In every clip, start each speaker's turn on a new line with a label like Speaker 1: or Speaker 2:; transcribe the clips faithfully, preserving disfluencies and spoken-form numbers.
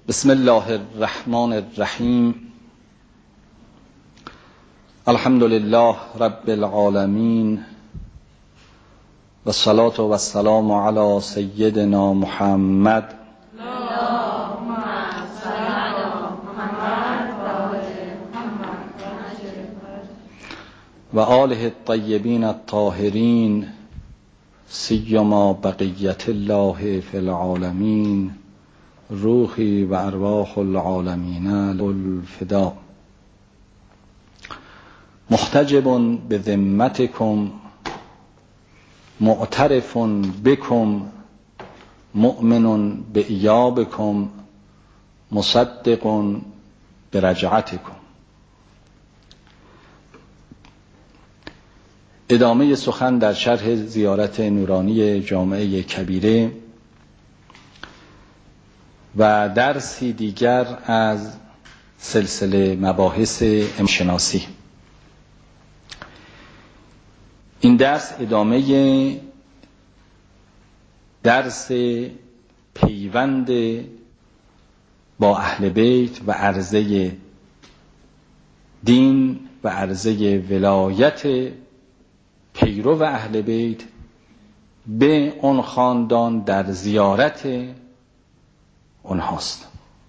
Speaker 1: بسم الله الرحمن الرحیم. الحمد لله رب العالمین و الصلاة و السلام علی سیدنا محمد و آله الطیبین الطاهرین سیما بقیت الله فی العالمین روحی و ارواح العالمین الفدا. محتجب بذمتکم معترف بکم مؤمن بایابکم مصدق برجعتکم. ادامه سخن در شرح زیارت نورانی جامعه کبیره و درسی دیگر از سلسله مباحث امشناسی. این درس ادامه درس پیوند با اهل بیت و عرضه دین و عرضه ولایت پیرو اهل بیت به اون خاندان در زیارت اونهاست.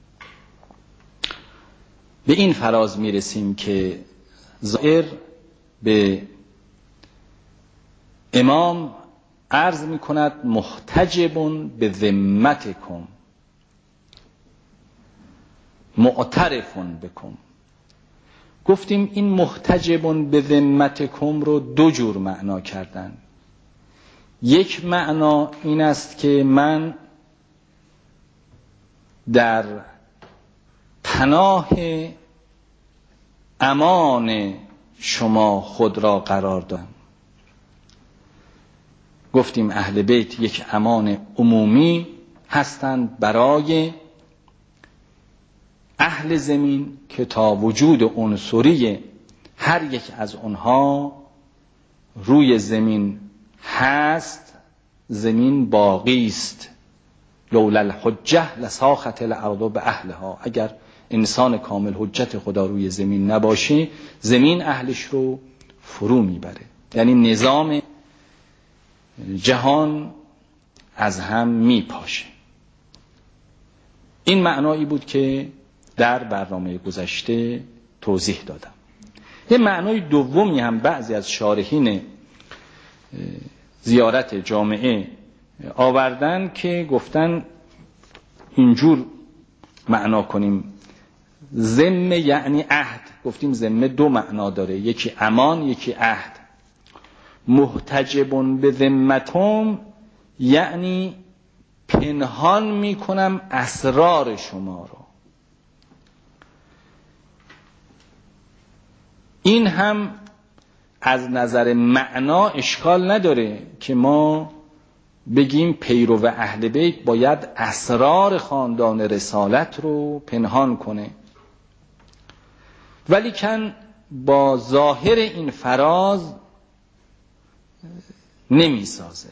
Speaker 1: به این فراز میرسیم که زائر به امام عرض میکند محتجب به ذمتکم معترف بکم. گفتیم این محتجب به ذمتکم رو دو جور معنا کردن. یک معنا این است که من در پناه امان شما خود را قرار دادم. گفتیم اهل بیت یک امان عمومی هستند برای اهل زمین که تا وجود عنصری هر یک از اونها روی زمین هست زمین باقی است. لولا الحجه لساخت الارض به اهلها. اگر انسان کامل حجت خدا روی زمین نباشه زمین اهلش رو فرو میبره، یعنی نظام جهان از هم میپاشه. این معنایی بود که در برنامه گذشته توضیح دادم. یه معنای دومی هم بعضی از شارحین زیارت جامعه آوردن که گفتن اینجور معنا کنیم ذمه یعنی عهد. گفتیم ذمه دو معنا داره، یکی امان یکی عهد. محتجب به ذمتم یعنی پنهان میکنم اسرار شما رو. این هم از نظر معنا اشکال نداره که ما بگیم پیرو اهل بیت باید اسرار خاندان رسالت رو پنهان کنه، ولی کن با ظاهر این فراز نمی سازه.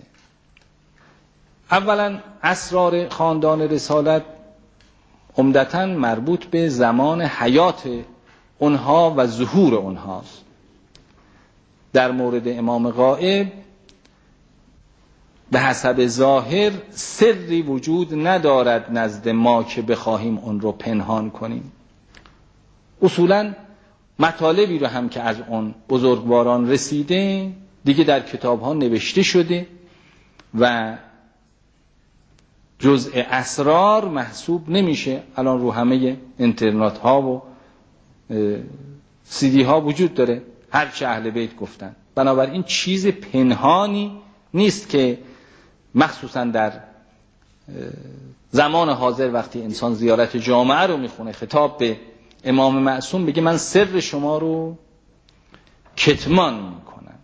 Speaker 1: اولا اسرار خاندان رسالت عمدتاً مربوط به زمان حیات اونها و ظهور اونهاست. در مورد امام غائب به حسب ظاهر سری وجود ندارد نزد ما که بخواهیم اون رو پنهان کنیم. اصولاً مطالبی رو هم که از اون بزرگواران رسیده دیگه در کتاب ها نوشته شده و جزء اسرار محسوب نمیشه. الان رو همه اینترنت ها و سی دی ها وجود داره هرچه اهل بیت گفتن. بنابراین چیز پنهانی نیست که مخصوصا در زمان حاضر وقتی انسان زیارت جامعه رو میخونه خطاب به امام معصوم بگه من سر شما رو کتمان میکنم.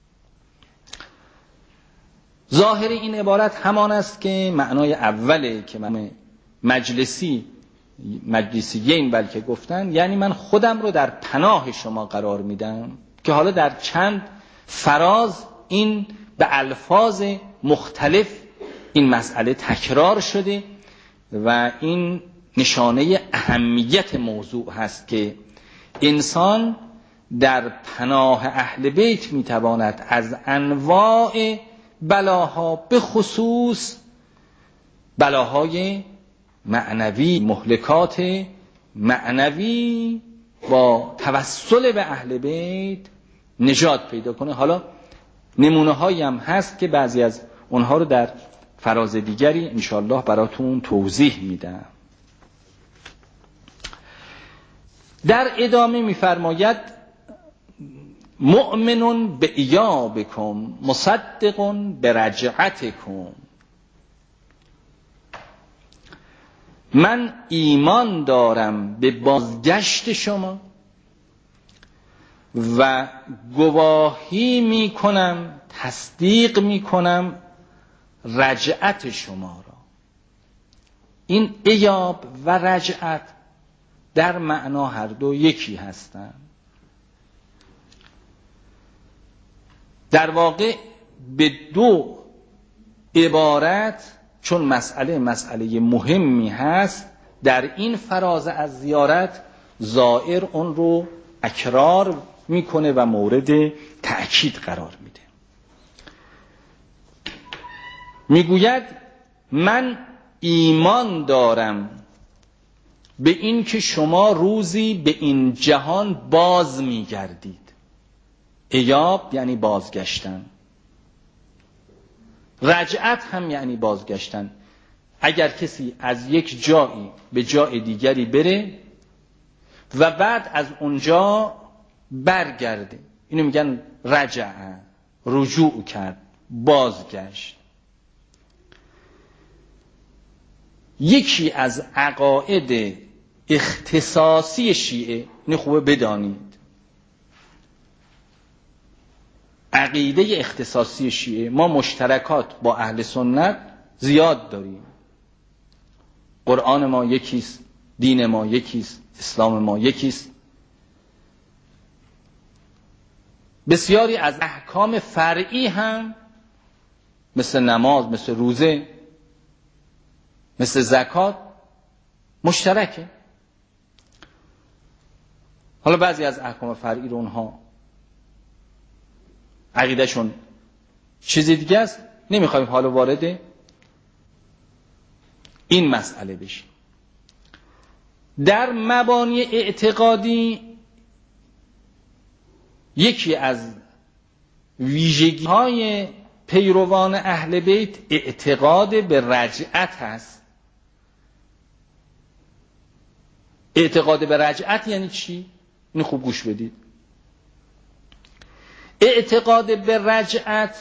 Speaker 1: ظاهر این عبارت همان است که معنای اوله که من مجلسی مجلسیین بلکه گفتن، یعنی من خودم رو در پناه شما قرار میدم، که حالا در چند فراز این به الفاظ مختلف این مسئله تکرار شده و این نشانه اهمیت موضوع هست که انسان در پناه اهل بیت میتواند از انواع بلاها، به خصوص بلاهای معنوی، مهلکات معنوی، با توسل به اهل بیت نجات پیدا کنه. حالا نمونه هایی هم هست که بعضی از اونها رو در فراز دیگری انشاءالله براتون توضیح میدم. در ادامه میفرماید مؤمن به ایابکم مصدق به رجعتکم. من ایمان دارم به بازگشت شما و گواهی میکنم، تصدیق میکنم رجعت شما را. این ایاب و رجعت در معنا هر دو یکی هستند. در واقع به دو عبارت، چون مسئله مسئله مهمی هست، در این فراز از زیارت زائر اون رو اکرار میکنه و مورد تأکید قرار میده. میگوید من ایمان دارم به این که شما روزی به این جهان باز میگردید. ایاب یعنی بازگشتن، رجعت هم یعنی بازگشتن. اگر کسی از یک جایی به جای دیگری بره و بعد از اونجا برگرده، اینو میگن رجع، رجوع کرد، بازگشت. یکی از عقاید اختصاصی شیعه، اینو خوبه بدانید، عقیده اختصاصی شیعه، ما مشترکات با اهل سنت زیاد داریم. قرآن ما یکیست، دین ما یکیست، اسلام ما یکیست. بسیاری از احکام فرعی هم مثل نماز، مثل روزه، مثل زکات مشترکه. حالا بعضی از احکام فرعی رو اونها عقیدهشون چیزی دیگه است، نمیخوایم حالا وارد این مسئله بشیم. در مبانی اعتقادی یکی از ویژگی های پیروان اهل بیت اعتقاد به رجعت هست. اعتقاد به رجعت یعنی چی؟ اینو خوب گوش بدید. اعتقاد به رجعت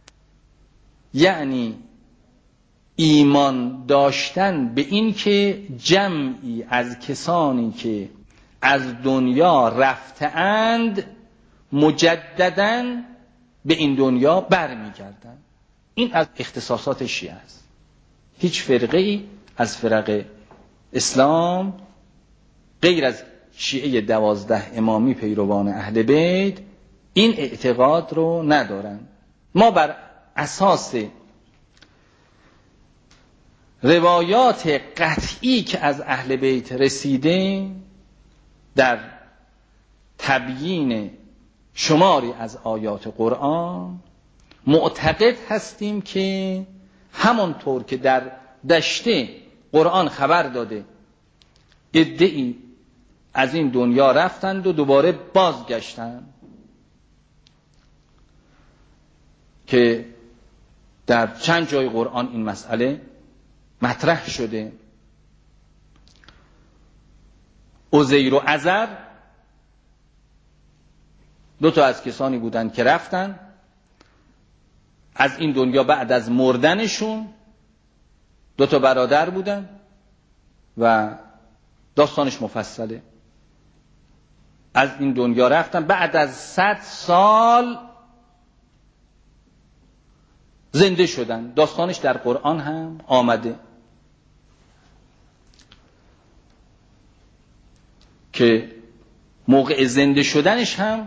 Speaker 1: یعنی ایمان داشتن به این که جمعی از کسانی که از دنیا رفته‌اند مجدداً به این دنیا برمیگردن. این از اختصاصات شیعه است. هیچ فرقه‌ای از فرق اسلام غیر از شیعه دوازده امامی پیروان اهل بیت این اعتقاد رو ندارن. ما بر اساس روایات قطعی که از اهل بیت رسیده در تبیین شماری از آیات قرآن معتقد هستیم که همانطور که در دشته قرآن خبر داده عده‌ای از این دنیا رفتند و دوباره بازگشتند، که در چند جای قرآن این مسئله مطرح شده. عزیر و عزر دو تا از کسانی بودند که رفتن از این دنیا بعد از مردنشون. دو تا برادر بودن و داستانش مفصله. از این دنیا رفتن، بعد از صد سال زنده شدن. داستانش در قرآن هم آمده که موقع زنده شدنش هم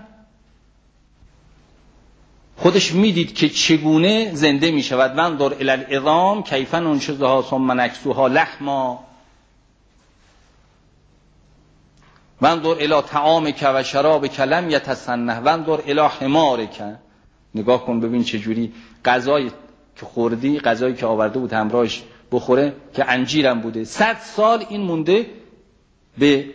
Speaker 1: خودش میدید که چگونه زنده می شود. وانظر الی العظام کیف ننشزها ثم نکسوها لحما. وانظر الی طعامک و شرابک لم یتسنه وانظر الی حمارک. نگاه کن ببین چه جوری غذای که خوردی، غذایی که آورده بود همراهش بخوره که انجیرم بوده. صد سال این مونده، به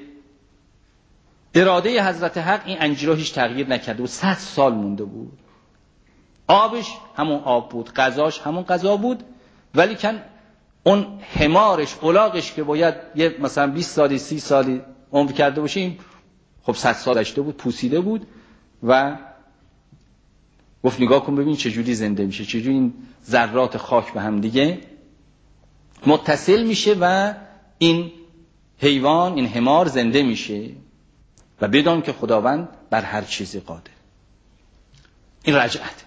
Speaker 1: اراده حضرت حق این انجیرها هیچ تغییر نکرده بود، صد سال مونده بود. آبش همون آب بود، غذاش همون غذا بود، ولی کن اون حمارش، الاغش که باید یه مثلا بیست سالی سی سالی عمر کرده باشه، این خب صد سال داشته بود، پوسیده بود و گفت نگاه کن ببین چجوری زنده میشه، چجوری این ذرات خاک به هم دیگه متصل میشه و این حیوان، این حمار زنده میشه و بدان که خداوند بر هر چیزی قادر. این رجعت.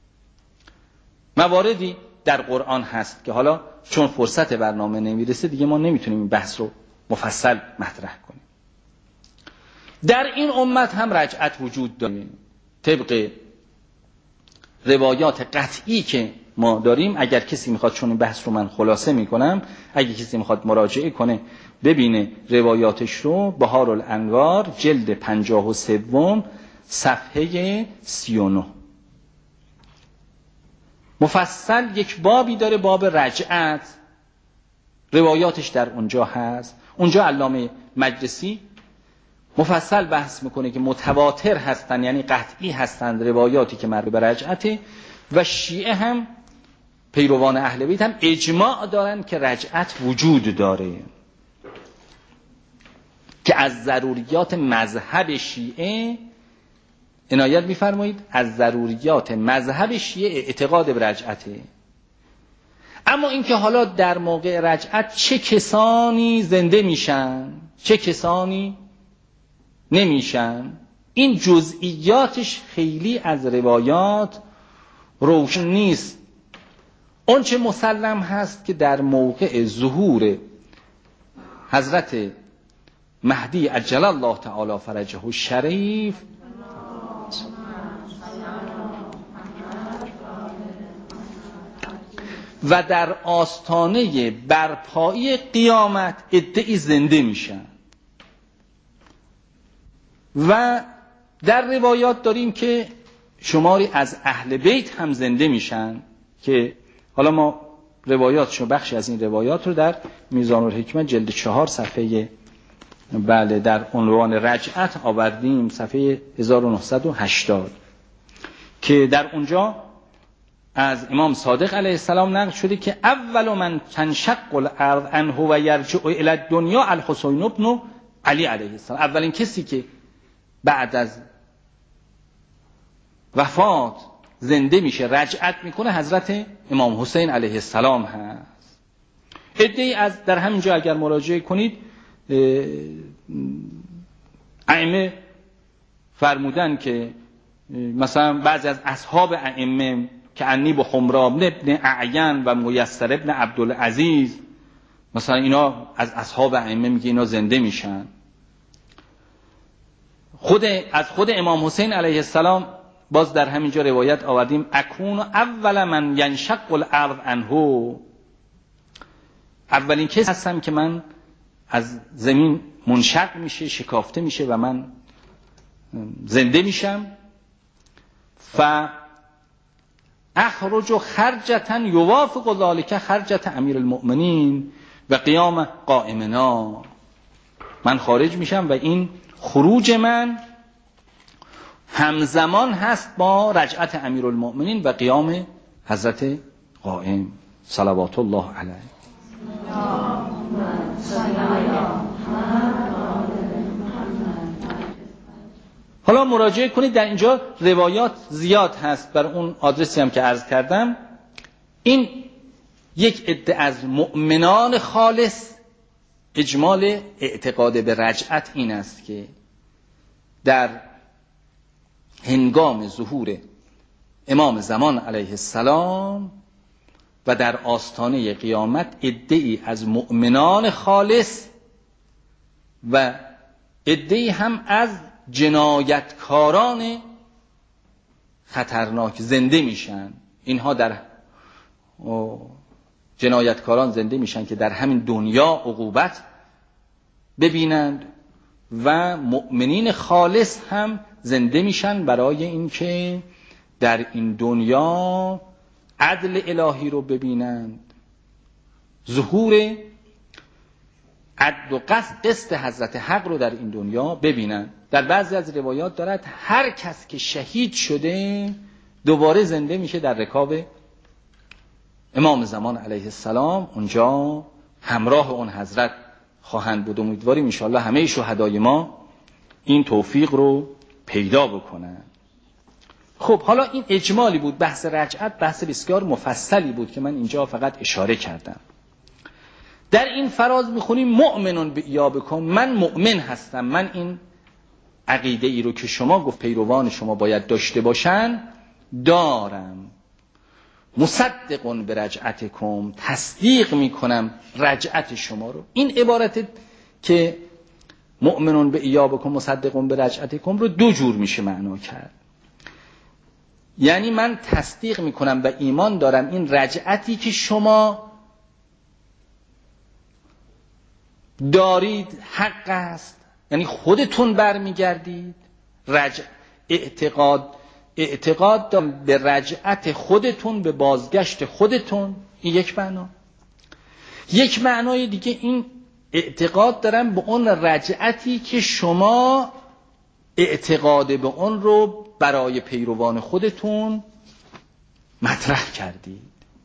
Speaker 1: مواردی در قرآن هست که حالا چون فرصت برنامه نمیرسه دیگه ما نمیتونیم این بحث رو مفصل مطرح کنیم. در این امت هم رجعت وجود داره. طبق روایات قطعی که ما داریم، اگر کسی میخواد، چون این بحث رو من خلاصه میکنم، اگر کسی میخواد مراجعه کنه ببینه روایاتش رو، بهار الانوار جلد پنجاه و سوم صفحه سی و نه مفصل یک بابی داره، باب رجعت، روایاتش در اونجا هست. اونجا علامه مجلسی مفصل بحث میکنه که متواتر هستن، یعنی قطعی هستند روایاتی که مربوط به رجعته، و شیعه هم پیروان اهل بیت هم اجماع دارن که رجعت وجود داره، که از ضروریات مذهب شیعه عنایت میفرمایید، از ضروریات مذهب شیعه اعتقاد به رجعته. اما اینکه حالا در موقع رجعت چه کسانی زنده میشن، چه کسانی نمیشن، این جزئیاتش خیلی از روایات روشن نیست. اون چه مسلم هست که در موقع ظهور حضرت مهدی عجل الله تعالی فرجه الشریف و در آستانه برپایی قیامت عده‌ای زنده میشن و در روایات داریم که شماری از اهل بیت هم زنده میشن، که حالا ما روایاتشو، بخشی از این روایات رو در میزان الحکمت جلد چهار صفحه بله در عنوان رجعت آوردیم، صفحه هزار و نهصد و هشتاد، که در اونجا از امام صادق علیه السلام نقل شده که اول من تنشق الارض عنه و یرجع الی الدنیا الحسین ابن علی علیه السلام. اولین کسی که بعد از وفات زنده میشه، رجعت میکنه، حضرت امام حسین علیه السلام هست. عده‌ای از در همینجا اگر مراجعه کنید ائمه فرمودن که مثلا بعضی از اصحاب ائمه که انی به حمران ابن اعین و میسر ابن عبدالعزیز، مثلا اینا از اصحاب ائمه میگه اینا زنده میشن. خود از خود امام حسین علیه السلام باز در همینجا روایت آوردیم اکون اول من ینشق الارض عنه، اولین کسی هستم که من از زمین منشق میشه، شکافته میشه و من زنده میشم. ف اخرج خرجة یوافق ذلك خرجة امیر المؤمنین و قیام قائمنا، من خارج میشم و این خروج من همزمان هست با رجعت امیر المؤمنین و قیام حضرت قائم صلوات الله علیه. حالا مراجعه کنید، در اینجا روایات زیاد هست، بر اون آدرسی هم که عرض کردم. این یک عده از مؤمنان خالص اجمال اعتقاد به رجعت این است که در هنگام ظهور امام زمان علیه السلام و در آستانه قیامت عده‌ای از مؤمنان خالص و عده‌ای هم از جنایتکاران خطرناک زنده میشن. اینها در جنایتکاران زنده میشن که در همین دنیا عقوبت ببینند و مؤمنین خالص هم زنده میشن برای اینکه در این دنیا عدل الهی رو ببینند، ظهور عدل و قسط حضرت حق رو در این دنیا ببینند. در بعضی از روایات دارد هر کس که شهید شده دوباره زنده میشه در رکاب امام زمان علیه السلام، اونجا همراه اون حضرت خواهند بود. امیدواریم ان شاءالله همه شهدای ما این توفیق رو پیدا بکنن. خب حالا این اجمالی بود. بحث رجعت بحث بسیار مفصلی بود که من اینجا فقط اشاره کردم. در این فراز میخونیم مؤمنون بایابکم، من مؤمن هستم، من این عقیده ای رو که شما گفت پیروان شما باید داشته باشن دارم. مصدقون به رجعتکم، تصدیق میکنم رجعت شما رو. این عبارت که مؤمنون به ایابکم مصدقون به رجعتکم رو دو جور میشه معنا کرد. یعنی من تصدیق میکنم و ایمان دارم این رجعتی که شما دارید حق است، یعنی خودتون برمیگردید. رجع اعتقاد اعتقاد دارم به رجعت خودتون، به بازگشت خودتون، این یک معنا. یک معنای دیگه این اعتقاد دارم به اون رجعتی که شما اعتقاد به اون رو برای پیروان خودتون مطرح کردید.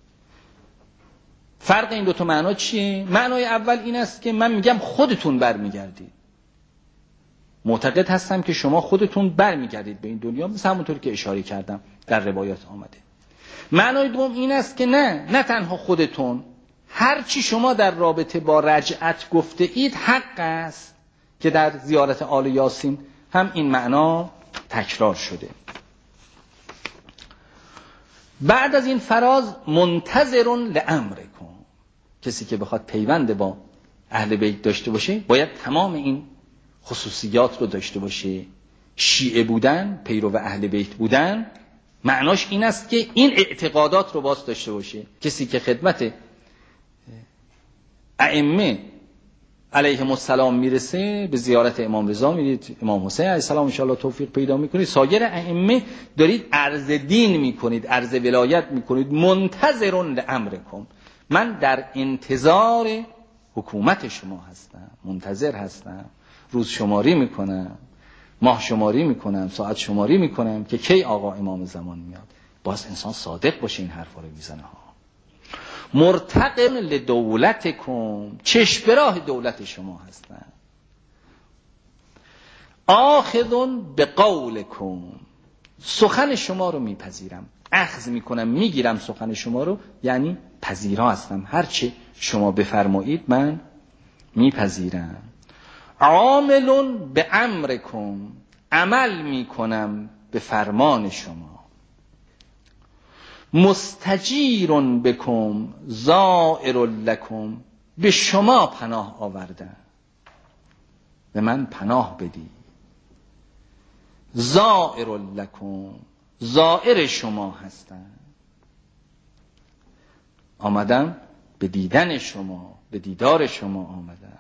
Speaker 1: فرق این دو تا معنا چیه؟ معنای اول این است که من میگم خودتون برمیگردید، معتقد هستم که شما خودتون برمیگردید به این دنیا، مثل همونطور که اشاره کردم در روایات آمده. معنای دوم این است که نه نه تنها خودتون، هر چی شما در رابطه با رجعت گفته اید حق است، که در زیارت آل یاسین هم این معنا تکرار شده. بعد از این فراز منتظرون لامرکم، کسی که بخواد پیوند با اهل بیت داشته باشه باید تمام این خصوصیات رو داشته باشه. شیعه بودن، پیرو اهل بیت بودن، معناش این است که این اعتقادات رو باز داشته باشه. کسی که خدمت ائمه علیهم السلام میرسه، به زیارت امام رضا میرید، امام حسین علیه السلام ان شاء الله توفیق پیدا میکنید، سایر ائمه دارید عرض دین میکنید، عرض ولایت میکنید. منتظرون لامرکم، من در انتظار حکومت شما هستم، منتظر هستم، روز شماری میکنم، ماه شماری میکنم، ساعت شماری میکنم که کی آقا امام زمان میاد. باز انسان صادق باشه این حرفا رو میزنه ها. مرتقم لدولتکم، چشم به راه دولت شما هستم. آخذون به قولکم، سخن شما رو میپذیرم، اخذ میکنم، میگیرم سخن شما رو، یعنی پذیرا هستم، هرچه شما بفرمایید من میپذیرم. عاملون به امرکم، عمل میکنم به فرمان شما. مستجیرون بکم زائر لکم، به شما پناه آوردم، به من پناه بدی. زائر لکم، زائر شما هستم، آمدم به دیدن شما، به دیدار شما آمدم.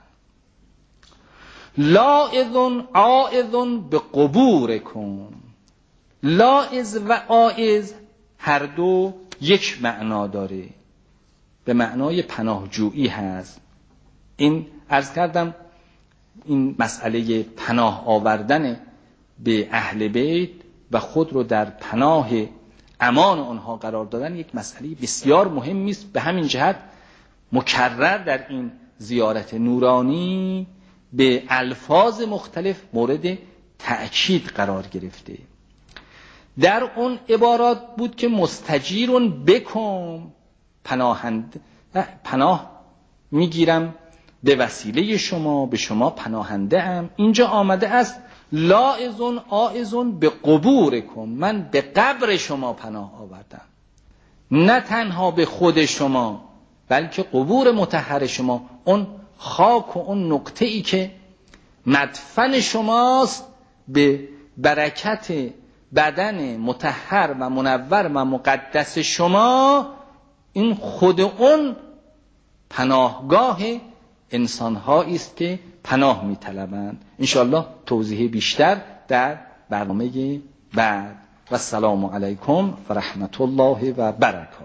Speaker 1: لاعذون عائذون به قبورکم، لاعذ و عائذ هر دو یک معنا داره، به معنای پناهجویی هست. این عرض کردم این مسئله پناه آوردن به اهل بیت و خود رو در پناه امان آنها قرار دادن یک مسئله بسیار مهمی است. به همین جهت مکرر در این زیارت نورانی به الفاظ مختلف مورد تأکید قرار گرفته. در اون عبارات بود که مستجیرون بکم، پناهند پناه میگیرم به وسیله شما، به شما پناهنده ام. اینجا آمده است لاعذون عائذون به قبورکم، من به قبر شما پناه آوردم، نه تنها به خود شما بلکه قبور مطهر شما، اون خاک و اون نقطه ای که مدفن شماست، به برکت بدن مطهر و منور و مقدس شما، این خود اون پناهگاه انسان‌هایی است که پناه می‌طلبند. انشاءالله توضیح بیشتر در برنامه بعد. و السلام علیکم و رحمت الله و برکاته.